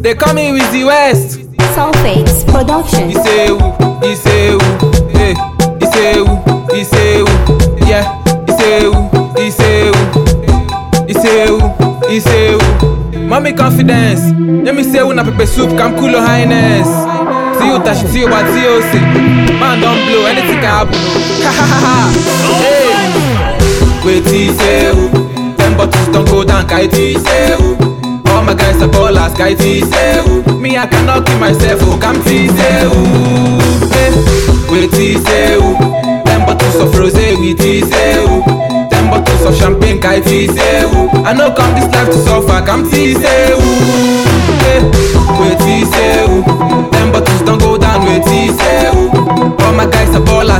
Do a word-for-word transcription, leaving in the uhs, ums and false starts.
They call me Wizzy West. Sulfates Production. Isewu, Isewu, eh, Isewu, Isewu, yeah, Isewu, Isewu, Isewu, Isewu. Mommy confidence, let me say una pepper soup, come cool your highness. See you touch, see you what, see you say. Man don't blow, anything can happen. Ha ha ha ha. Hey, wait, Isewu. Ten bottles don't go down, kite Isewu. All my guys are ballers, kite Isewu. Me, I cannot keep myself, oh, come Isewu. Hey, wait, Isewu. Ten bottles of rosé with Isewu. Ten bottles of champagne, kite Isewu. I know come this life to suffer, come Isewu. Hey, wait, Isewu. Ten bottles don't go down with Isewu. All my guys are ballers,